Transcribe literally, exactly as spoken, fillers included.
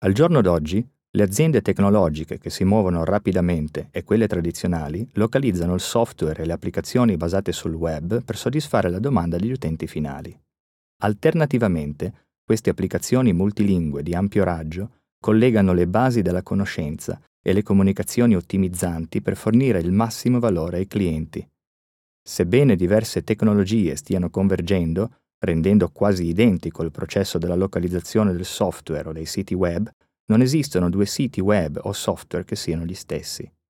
Al giorno d'oggi, le aziende tecnologiche che si muovono rapidamente e quelle tradizionali localizzano il software e le applicazioni basate sul web per soddisfare la domanda degli utenti finali. Alternativamente, queste applicazioni multilingue di ampio raggio collegano le basi della conoscenza e le comunicazioni ottimizzanti per fornire il massimo valore ai clienti. Sebbene diverse tecnologie stiano convergendo, rendendo quasi identico il processo della localizzazione del software o dei siti web, non esistono due siti web o software che siano gli stessi.